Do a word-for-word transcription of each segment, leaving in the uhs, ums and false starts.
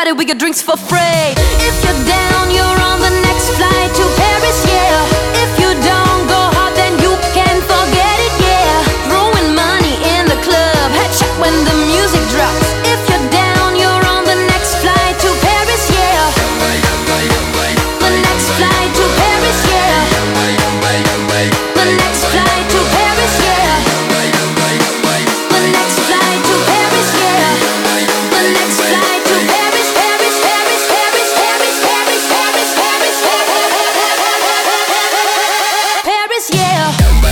got it, we get drinks for free. If you're down, you're on the next flight to Paris, yeah. If you don't go hard, then you can forget it, yeah. Throwing money in the club, headshot when the music drops. If you're down, you're on the next flight to Paris, yeah. The next flight to Paris, yeah. The next flight to Paris, yeah. The next flight to Paris, yeah. The next flight to Paris, Paris, Paris, Paris, Paris, Paris, Paris, Paris, Paris, yeah.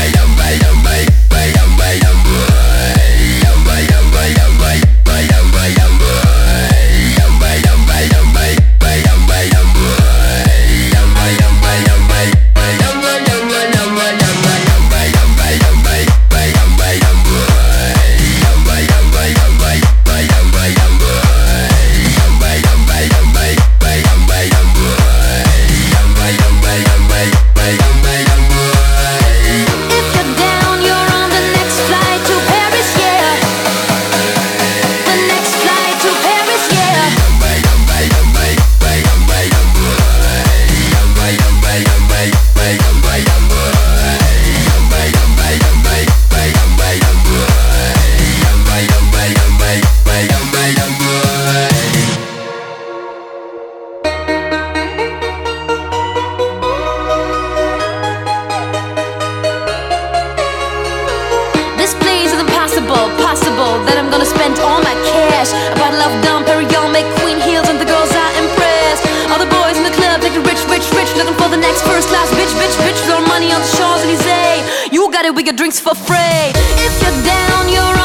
Possible that I'm gonna spend all my cash. A bottle of Dom Perignon, make queen heels, and the girls are impressed. All the boys in the club taking rich, rich, rich, looking for the next first class bitch, bitch, bitch. Throwing money on the Champs-Élysées. You got it, we get drinks for free. If you're down, you're